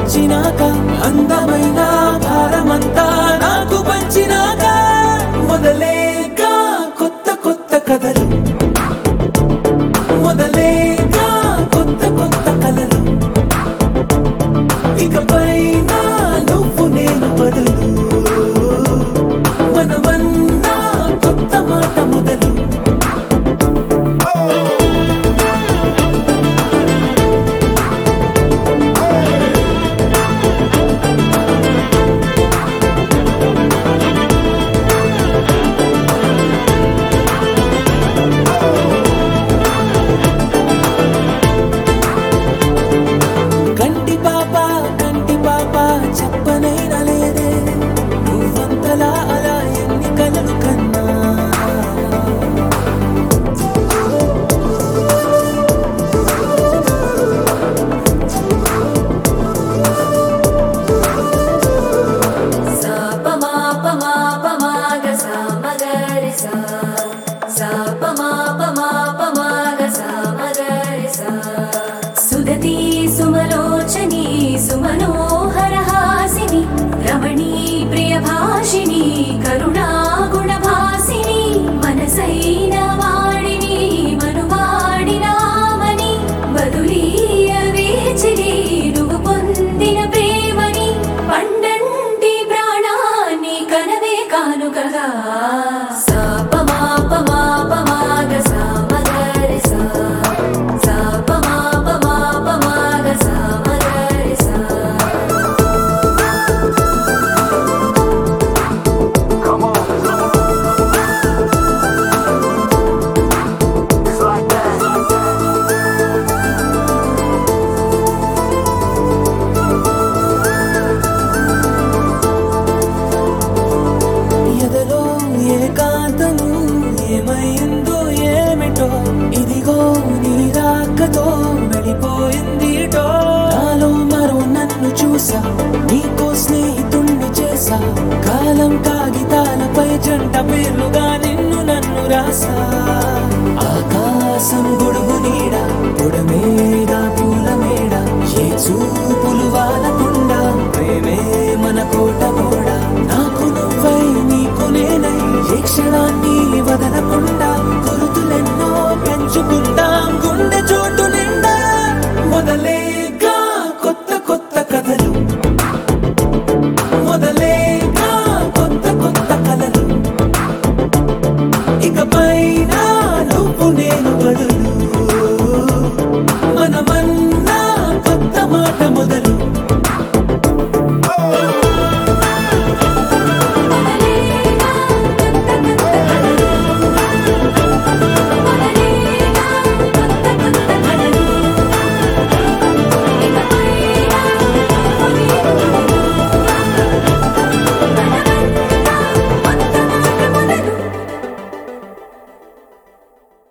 వచ్చినాక అందమైన భారమంతా నాకు పంచినాక మొదలేగా కొత్త కొత్త కథలు మొదలేగా కొత్త కొత్త కలలు ఇకపై నువ్వు నేను బదులు మనమన్నా కొత్త మాట మొదలు కంటి పాప చెప్పనైనా లేదే నువ్వంతలా అలా ఎన్ని కలలు కన్నా సుదతి సుమలోచని సుమనోహర హాసిని రమణీ ప్రియభాషిణి కరుణా గుణభాసిని మనసైన వాడిని మనువాడినామని బదులీయ వేచిని నువ్వు పొందిన ప్రేమని పండంటి ప్రాణాన్ని కనవే కానుకగా ఎదలో ఏకాంతము ఏమైందో ఏమిటో ఇదిగో నీ రాకతో వెళ్ళిపోయిందిటో నాలో మరో నన్ను చూసా నీకో స్నేహితుణ్ణి చేసా కాలం కాగితాలపై జంట పేర్లుగా నిన్ను నన్ను రాసా ఆకాశం